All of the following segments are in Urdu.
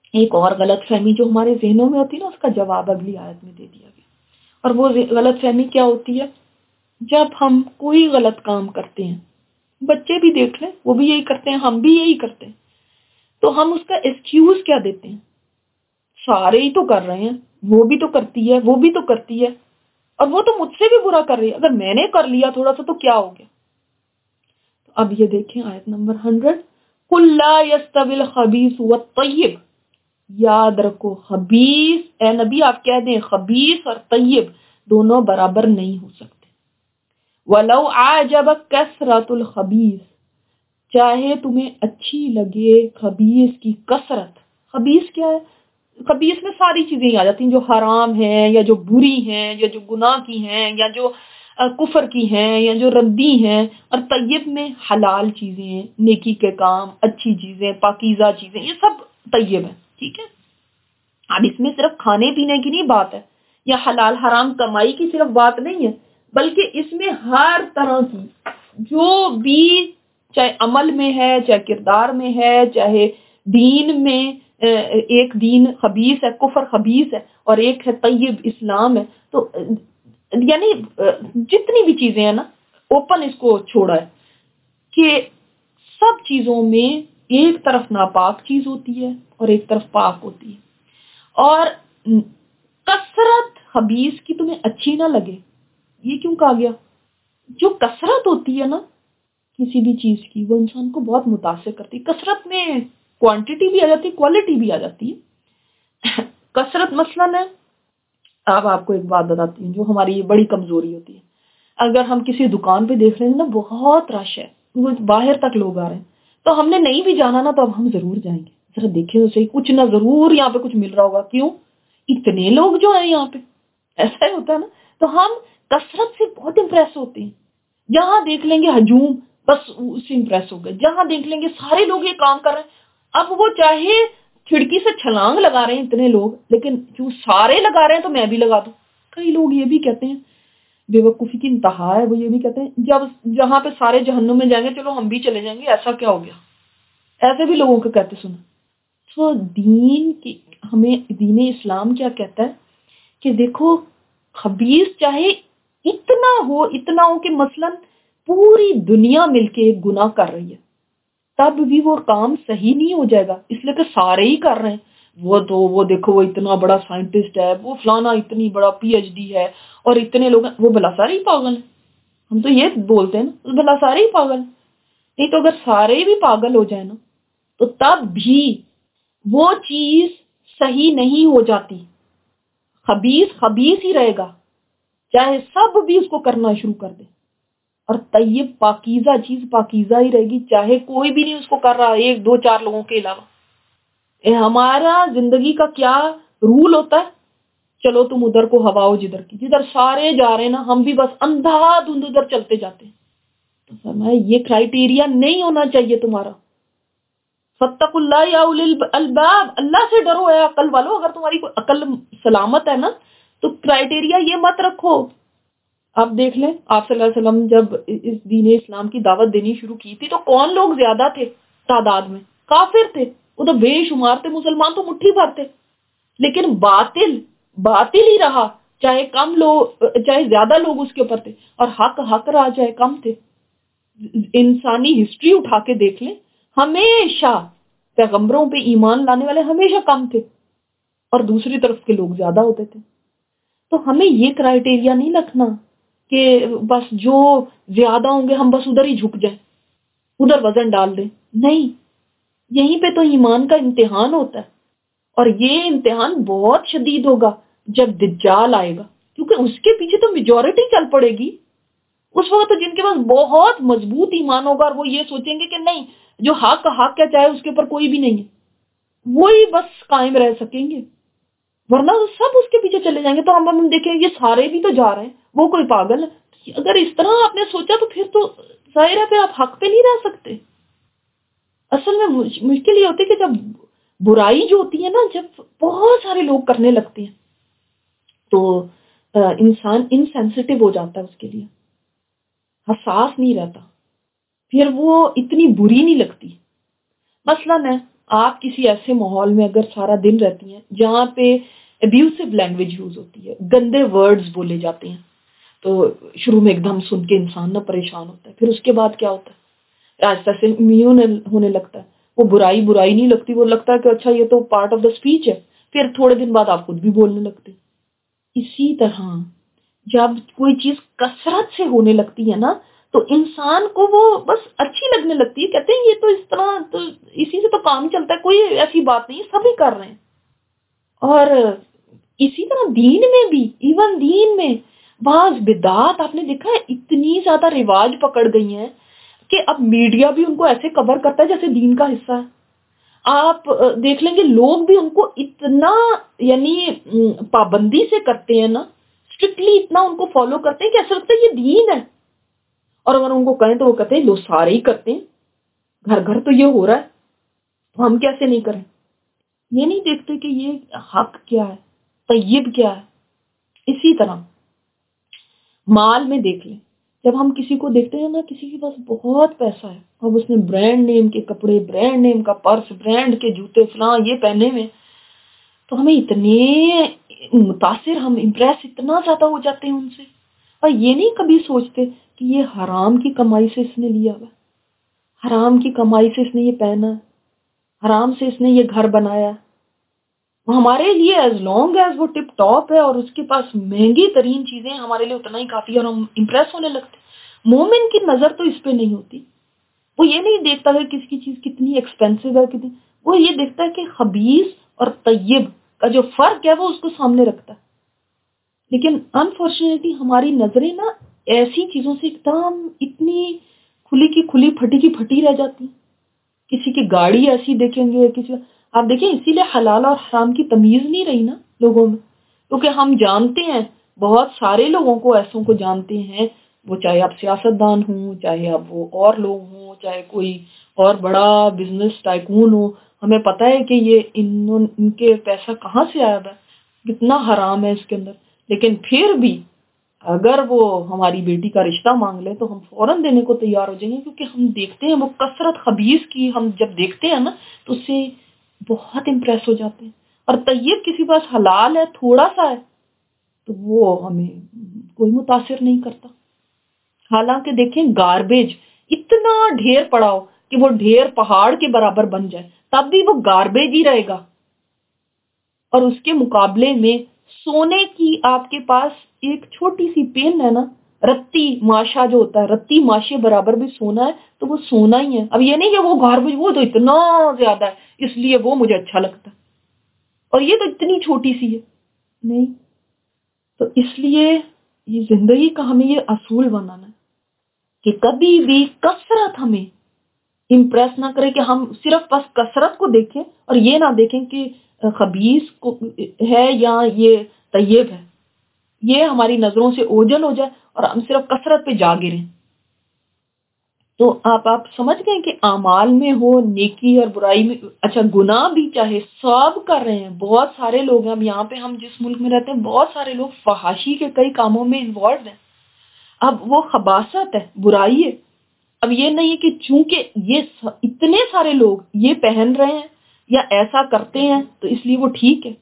ایک اور غلط فہمی جو ہمارے ذہنوں میں ہوتی ہے نا، اس کا جواب اگلی آیت میں دے دیا گیا. اور وہ غلط فہمی کیا ہوتی ہے؟ جب ہم کوئی غلط کام کرتے ہیں، بچے بھی دیکھ لیں، وہ بھی یہی کرتے ہیں، ہم بھی یہی کرتے ہیں، تو ہم اس کا ایکسکیوز کیا دیتے ہیں؟ سارے ہی تو کر رہے ہیں، وہ بھی تو کرتی ہے، وہ بھی تو کرتی ہے، اور وہ تو مجھ سے بھی برا کر رہی ہے، اگر میں نے کر لیا تھوڑا سا تو کیا ہو گیا؟ تو اب یہ دیکھیں آیت نمبر 100، قُل لَا يَسْتَوِي الْخَبِيثُ وَالطَّيِّبُ. یاد رکھو، خبیث، اے نبی آپ کہہ دیں خبیث اور طیب دونوں برابر نہیں ہو سکتے. وَلَوْ أَعْجَبَكَ كَثْرَةُ الْخَبِيثِ، چاہے تمہیں اچھی لگے خبیث کی کثرت. خبیث کیا ہے؟ خبیث میں ساری چیزیں آ جاتی ہیں جو حرام ہیں یا جو بری ہیں یا جو گناہ کی ہیں یا جو کفر کی ہیں یا جو ردی ہیں، اور طیب میں حلال چیزیں ہیں، نیکی کے کام، اچھی چیزیں، پاکیزہ چیزیں، یہ سب طیب ہیں. ٹھیک ہے، اب اس میں صرف کھانے پینے کی نہیں بات ہے یا حلال حرام کمائی کی صرف بات نہیں ہے، بلکہ اس میں ہر طرح کی جو بھی، چاہے عمل میں ہے، چاہے کردار میں ہے، چاہے دین میں، ایک دین خبیث ہے، کفر خبیث ہے، اور ایک ہے طیب اسلام ہے. تو یعنی جتنی بھی چیزیں ہیں نا، اوپن اس کو چھوڑا ہے کہ سب چیزوں میں ایک طرف ناپاک چیز ہوتی ہے اور ایک طرف پاک ہوتی ہے. اور کثرت خبیث کی تمہیں اچھی نہ لگے، یہ کیوں کہا گیا؟ جو کثرت ہوتی ہے نا کسی بھی چیز کی، وہ انسان کو بہت متاثر کرتی ہے. کثرت میں کوانٹٹی بھی آ جاتی ہے، کوالٹی بھی آ جاتی ہے. کثرت مثلاً ہے، اب آپ کو ایک بات بتاتی ہوں جو ہماری بڑی کمزوری ہوتی ہے. اگر ہم کسی دکان پہ دیکھ رہے ہیں نا بہت رش ہے، وہ باہر تک لوگ آ رہے ہیں، تو ہم نے نہیں بھی جانا نا تو اب ہم ضرور جائیں گے، ذرا دیکھیں تو صحیح، کچھ نہ ضرور یہاں پہ کچھ مل رہا ہوگا. کیوں؟ اتنے لوگ جو ہیں یہاں پہ، ایسا ہی ہوتا ہے نا. تو ہم کثرت سے بہت امپریس ہوتے ہیں. جہاں دیکھ لیں گے ہجوم، بس اس سے امپریس ہو گئے. جہاں دیکھ لیں گے سارے لوگ یہ کام کر رہے ہیں، اب وہ چاہے کھڑکی سے چھلانگ لگا رہے ہیں اتنے لوگ، لیکن کیوں سارے لگا رہے ہیں تو میں بھی لگا دوں. کئی لوگ یہ بھی کہتے ہیں، بے وقوفی کی انتہا ہے، وہ یہ بھی کہتے ہیں جب جہاں پہ سارے جہنم میں جائیں گے چلو ہم بھی چلے جائیں گے، ایسا کیا ہو گیا؟ ایسے بھی لوگوں کو کہتے سنا. تو دین کی ہمیں دین اسلام کیا کہتا ہے کہ دیکھو خبیث چاہے اتنا ہو کہ مثلاً پوری دنیا مل کے ایک گناہ کر رہی ہے، تب بھی وہ کام صحیح نہیں ہو جائے گا، اس لیے کہ سارے ہی کر رہے ہیں. وہ دیکھو وہ اتنا بڑا سائنٹسٹ ہے، وہ فلانا اتنی بڑا پی ایچ ڈی ہے، اور اتنے لوگ ہیں، وہ بلا سارے ہی پاگل ہیں. ہم تو یہ بولتے ہیں نا، بلا سارے ہی پاگل ہیں. نہیں تو اگر سارے بھی پاگل ہو جائے نا تو تب بھی وہ چیز صحیح نہیں ہو جاتی. خبیث خبیث ہی رہے گا چاہے سب بھی اس کو کرنا شروع کر دے، اور طیب پاکیزہ چیز پاکیزہ ہی رہے گی چاہے کوئی بھی نہیں اس کو کر رہا، ایک دو چار لوگوں کے علاوہ. ہمارا زندگی کا کیا رول ہوتا ہے؟ چلو تم ادھر کو ہواؤ جدھر کی، جدھر سارے جا رہے ہیں نا ہم بھی بس اندھا دھند ادھر چلتے جاتے ہیں. تو فرمایا یہ کرائیٹیریا نہیں ہونا چاہیے تمہارا. فاتقوا اللہ یا اولی الالباب، اللہ سے ڈرو اے عقل والو. اگر تمہاری کوئی عقل سلامت ہے نا تو کرائیٹیریا یہ مت رکھو. آپ دیکھ لیں آپ صلی اللہ علیہ وسلم جب اس دین اسلام کی دعوت دینی شروع کی تھی تو کون لوگ زیادہ تھے تعداد میں؟ کافر تھے، وہ تو بے شمار تھے. مسلمان تو مٹھی بھر تھے، لیکن باطل ہی رہا، چاہے کم لوگ چاہے زیادہ لوگ اس کے اوپر تھے، اور حق رہا چاہے کم تھے. انسانی ہسٹری اٹھا کے دیکھ لیں، ہمیشہ پیغمبروں پہ ایمان لانے والے ہمیشہ کم تھے اور دوسری طرف کے لوگ زیادہ ہوتے تھے. تو ہمیں یہ کرائیٹیریا نہیں رکھنا کہ بس جو زیادہ ہوں گے ہم بس ادھر ہی جھک جائیں، ادھر وزن ڈال دیں. نہیں، یہیں پہ تو ایمان کا امتحان ہوتا ہے، اور یہ امتحان بہت شدید ہوگا جب دجال آئے گا، کیونکہ اس کے پیچھے تو میجورٹی چل پڑے گی. اس وقت تو جن کے پاس بہت مضبوط ایمان ہوگا اور وہ یہ سوچیں گے کہ نہیں، جو حق کیا چاہے اس کے اوپر کوئی بھی نہیں ہے، وہی بس قائم رہ سکیں گے، ورنہ سب اس کے پیچھے چلے جائیں گے. تو ہم دیکھیں یہ سارے بھی تو جا رہے ہیں، وہ کوئی پاگل ہے؟ اگر اس طرح آپ نے سوچا تو پھر تو ظاہر ہے پھر آپ حق پہ نہیں رہ سکتے. اصل میں مشکل یہ ہوتی ہے کہ جب برائی جو ہوتی ہے نا، جب بہت سارے لوگ کرنے لگتے ہیں تو انسان انسینسٹیو ہو جاتا ہے، اس کے لیے حساس نہیں رہتا، پھر وہ اتنی بری نہیں لگتی. مثلاً ہے آپ کسی ایسے ماحول میں اگر سارا دن رہتی ہیں جہاں پہ ابیوسو لینگویج یوز ہوتی ہے، گندے ورڈز بولے جاتے ہیں، تو شروع میں ایک دم سن کے انسان نہ پریشان ہوتا ہے، پھر اس کے بعد کیا ہوتا ہے، آہستہ سے امیون ہونے لگتا ہے، وہ برائی برائی نہیں لگتی، وہ لگتا ہے کہ اچھا یہ تو پارٹ آف دا اسپیچ ہے، پھر تھوڑے دن بعد آپ خود بھی بولنے لگتے ہیں۔ اسی طرح جب کوئی چیز کثرت سے ہونے لگتی ہے نا تو انسان کو وہ بس اچھی لگنے لگتی ہے، کہتے ہیں یہ تو اس طرح تو اسی سے تو کام چلتا ہے، کوئی ایسی بات نہیں، سبھی کر رہے ہیں۔ اور اسی طرح دین میں بھی، ایون دین میں بعض بدعات آپ نے دیکھا ہے اتنی زیادہ رواج پکڑ گئی ہیں کہ اب میڈیا بھی ان کو ایسے کور کرتا ہے جیسے دین کا حصہ ہے۔ آپ دیکھ لیں گے لوگ بھی ان کو اتنا یعنی پابندی سے کرتے ہیں نا، اسٹرکٹلی اتنا ان کو فالو کرتے ہیں کہ ایسا لگتا ہے یہ دین ہے، اور اگر ان کو کہیں تو وہ کہتے ہیں لوگ سارے ہی کرتے ہیں، گھر گھر تو یہ ہو رہا ہے تو ہم کیسے نہیں کریں۔ یہ نہیں دیکھتے کہ یہ حق کیا ہے، طیب کیا ہے۔ اسی طرح مال میں دیکھ لیں، جب ہم کسی کو دیکھتے ہیں نا، کسی کے پاس بہت پیسہ ہے، اب اس نے برانڈ نیم کے کپڑے، برانڈ نیم کا پرس، برانڈ کے جوتے فلاں یہ پہنے ہوئے، تو ہمیں اتنے متاثر، ہم امپریس اتنا زیادہ ہو جاتے ہیں ان سے، اور یہ نہیں کبھی سوچتے کہ یہ حرام کی کمائی سے اس نے لیا ہوا، حرام کی کمائی سے اس نے یہ پہنا، حرام سے اس نے یہ گھر بنایا۔ وہ ہمارے لیے ایز لانگ ایز وہ ٹپ ٹاپ ہے اور اس کے پاس مہنگی ترین چیزیں ہیں، ہمارے لیے اتنا ہی کافی ہے اور ہم امپریس ہونے لگتے۔ مومن کی نظر تو اس پہ نہیں ہوتی، وہ یہ نہیں دیکھتا کہ کس کی چیز کتنی ایکسپینسو ہے، کتنی، وہ یہ دیکھتا ہے کہ خبیث اور طیب کا جو فرق ہے وہ اس کو سامنے رکھتا ہے۔ لیکن انفارچونیٹلی ہماری نظریں نا ایسی چیزوں سے ایک دم اتنی کھلی کی کھلی، پھٹی کی پھٹی رہ جاتی ہیں۔ کسی کی گاڑی ایسی دیکھیں گے، کسی، آپ دیکھیں اسی لیے حلال اور حرام کی تمیز نہیں رہی نا لوگوں میں، کیونکہ ہم جانتے ہیں، بہت سارے لوگوں کو ایسوں کو جانتے ہیں، وہ چاہے آپ سیاستدان ہوں، چاہے آپ وہ اور لوگ ہوں، چاہے کوئی اور بڑا بزنس ٹائکون ہو، ہمیں پتہ ہے کہ یہ ان کے پیسہ کہاں سے آیا ہے، کتنا حرام ہے اس کے اندر، لیکن پھر بھی اگر وہ ہماری بیٹی کا رشتہ مانگ لے تو ہم فوراً دینے کو تیار ہو جائیں گے، کیونکہ ہم دیکھتے ہیں وہ کثرت خبیث کی، ہم جب دیکھتے ہیں نا تو اس سے بہت امپریس ہو جاتے ہیں۔ اور طیب کسی پاس حلال ہے، تھوڑا سا ہے، تو وہ ہمیں کوئی متاثر نہیں کرتا۔ حالانکہ دیکھیں گاربیج اتنا ڈھیر پڑا ہو کہ وہ ڈھیر پہاڑ کے برابر بن جائے، تب بھی وہ گاربیج ہی رہے گا، اور اس کے مقابلے میں سونے کی آپ کے پاس ایک چھوٹی سی پین ہے نا، رتی ماشا جو ہوتا ہے، رتی ماشے برابر بھی سونا ہے، تو وہ سونا ہی ہے۔ اب یہ نہیں کہ وہ گاربیج وہ تو اتنا زیادہ ہے اس لیے وہ مجھے اچھا لگتا ہے اور یہ تو اتنی چھوٹی سی ہے، نہیں۔ تو اس لیے یہ زندگی کا ہمیں یہ اصول بنانا ہے کہ کبھی بھی کثرت ہمیں امپریس نہ کرے، کہ ہم صرف بس کثرت کو دیکھیں اور یہ نہ دیکھیں کہ خبیث کو ہے یا یہ طیب ہے، یہ ہماری نظروں سے اوجھل ہو جائے اور ہم صرف کثرت پہ جا گریں۔ تو آپ سمجھ گئے کہ اعمال میں ہو، نیکی اور برائی میں، اچھا گناہ بھی چاہے سب کر رہے ہیں، بہت سارے لوگ ہیں، اب یہاں پہ ہم جس ملک میں رہتے ہیں بہت سارے لوگ فحاشی کے کئی کاموں میں انوالوڈ ہیں، اب وہ خباثت ہے، برائی ہے۔ اب یہ نہیں کہ چونکہ یہ اتنے سارے لوگ یہ پہن رہے ہیں یا ایسا کرتے ہیں تو اس لیے وہ ٹھیک ہے،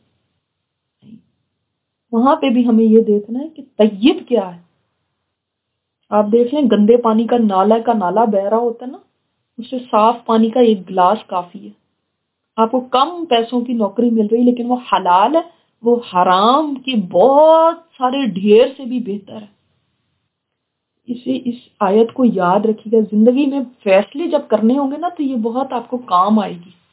وہاں پہ بھی ہمیں یہ دیکھنا ہے کہ طیب کیا ہے۔ آپ دیکھ لیں گندے پانی کا نالا بہ رہا ہوتا ہے نا، اس سے صاف پانی کا ایک گلاس کافی ہے۔ آپ کو کم پیسوں کی نوکری مل رہی لیکن وہ حلال ہے، وہ حرام کی بہت سارے ڈھیر سے بھی بہتر ہے۔ اس آیت کو یاد رکھیے گا، زندگی میں فیصلے جب کرنے ہوں گے نا تو یہ بہت آپ کو کام آئے گی۔